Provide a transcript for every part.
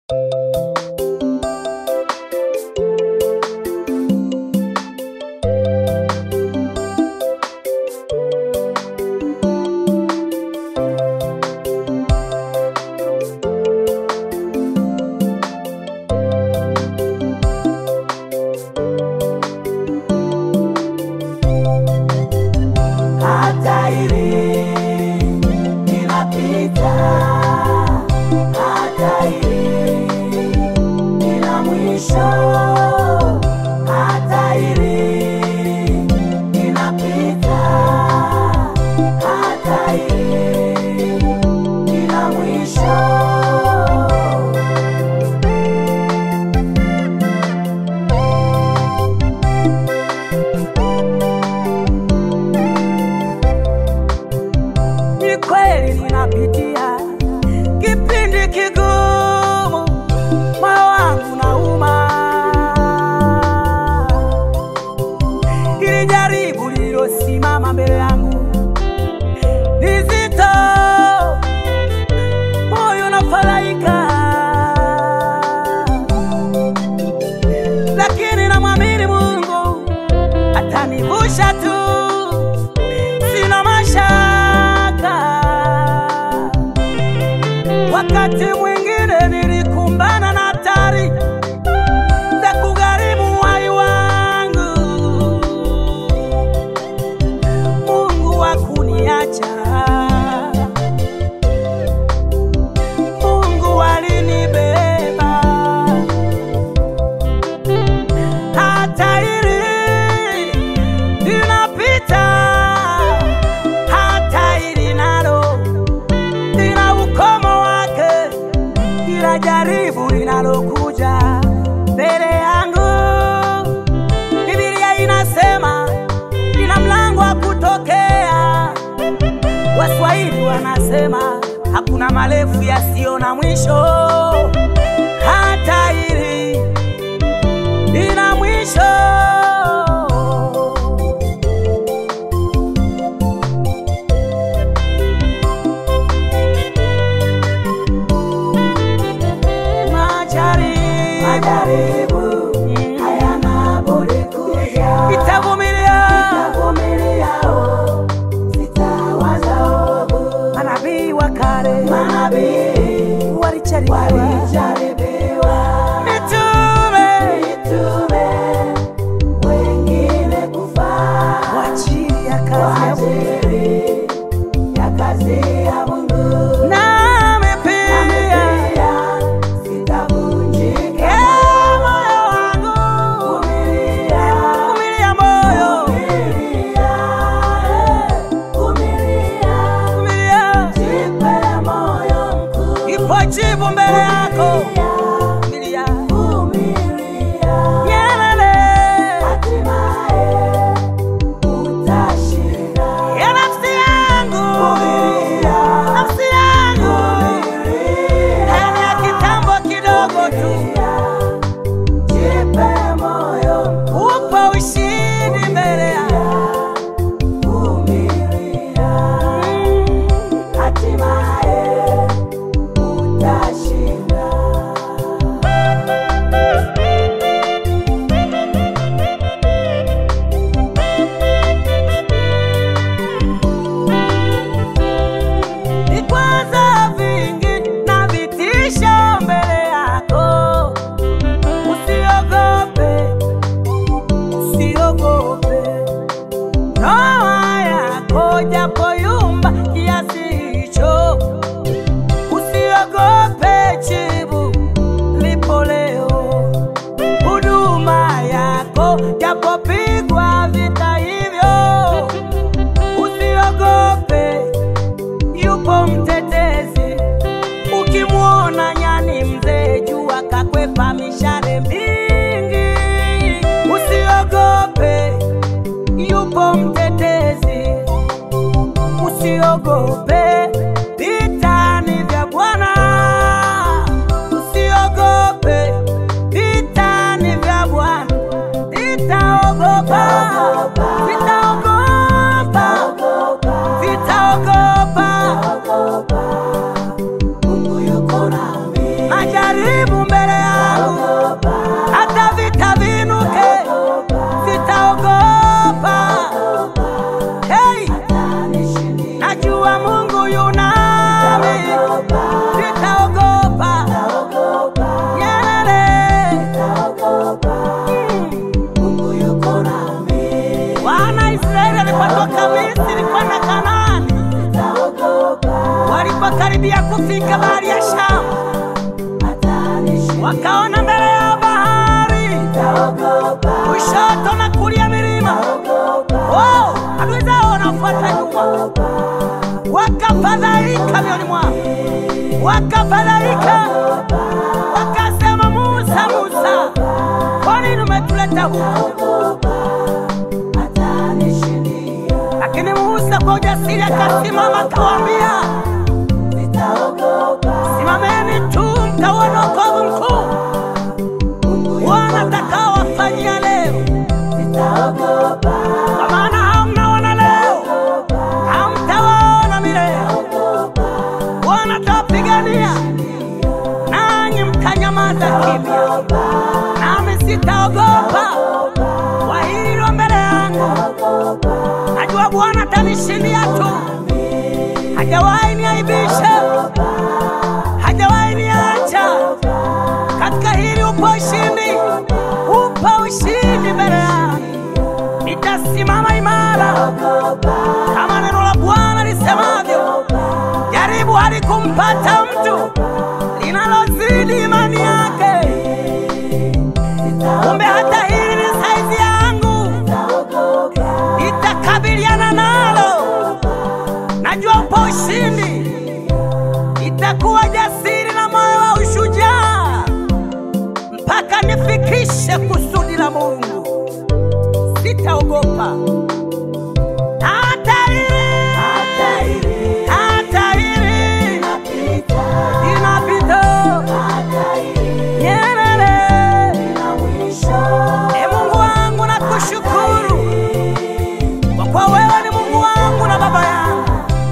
Simama mbele yangu nizito, moyo unafadhaika, lakini namwamini Mungu atanivusha tu, sina mashaka. Wakati mwingine nilikumbana na hatari za kugharimu uhai wangu, Mungu alinibeba. Hata hili linapita, hata hili nalo lina ukomo wake, kila jaribu linalokuja mbele yangu, Biblia inasema ina mlango wa kutokea. Waswahili wanasema hakuna marefu yasiyo na mwisho, hata hili lina mwisho. Majaribu hayana budi kuja, itavumilia, manabii walijaribiwa, mitume wengine kufa kwa ajili ya kazi ya Mungu. Nami pia sitavunjika moyo, wakaona mbele ya bahari, kushoto na kulia milima. Adui zao wanafuata nyuma, wakafadhaika mioyoni mwao, wakafadhaika, wakasema, Musa, Musa, kwa nini umetuleta huku? Lakini Musa kwa ujasiri akasimama, akawaambia, simameni tu mkaone wokovu mkuu Bwana atakaowafanyia leo. Kwa maana hamnaona leo, hamtawaona milele. Bwana atawapigania, nanyi mtanyamaza kimya. Nami sitaogopa kwa hili lililo mbele yangu. Najua Bwana atanishindia tu, hajawahi niaibisha, hajawahi niacha. Katika hili upo ushindi, upo ushindi mbele yangu. Nitasimama imara kama neno la Bwana lisemavyo. Jaribu halikumpata mtu linalozidi imani yake. Kumbe hata hili ni saizi yangu, nitakabiliana nalo. Najua upo ushindi, nitakuwa jasiri na moyo wa ushujaa mpaka nifikishe kusudi la Mungu. Sitaogopa hata hili inapita, Mungu wangu nakushukuru, kwa kuwa wewe ni Mungu wangu na Baba yangu.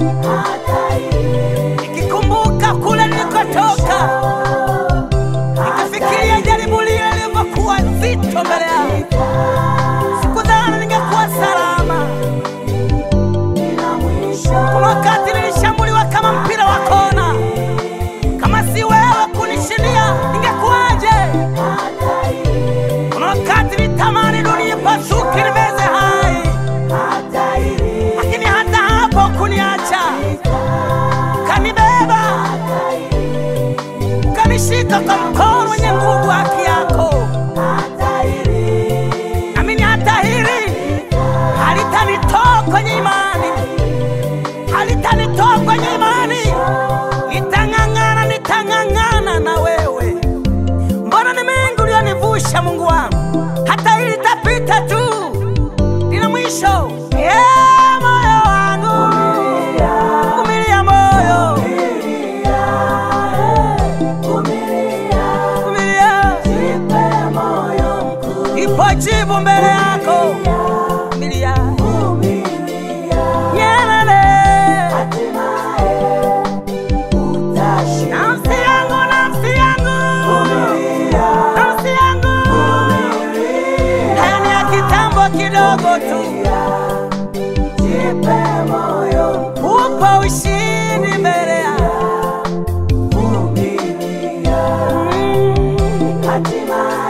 Nikikumbuka kule nilikotoka, nikifikiria jaribu lile lilivyokuwa zito mbele yangu, sikudhani ningekuwa salama. Kuna wakati nilishambuliwa kama mpira wa kona. Kama si wewe kunishindia, ningekuwaje? Kuna wakati nitamani dunia ipasuke nimeze hai, lakini hata hapo kuniacha, kanibeba, ukanishika kwa mkono wenye nguvu haki yako. Amini hata hili halitanitoa kwenye imani, halitanitoa kwenye imani. Nitang'ang'ana na wewe. Mbona ni mengi ulionivusha Mungu wangu, hata hili litapita tu, lina mwisho. Moyo wangu, vumilia moyo, ipo jibu mbele yako. Vumilia, kidogo tu, upo ushindi mbele yangu.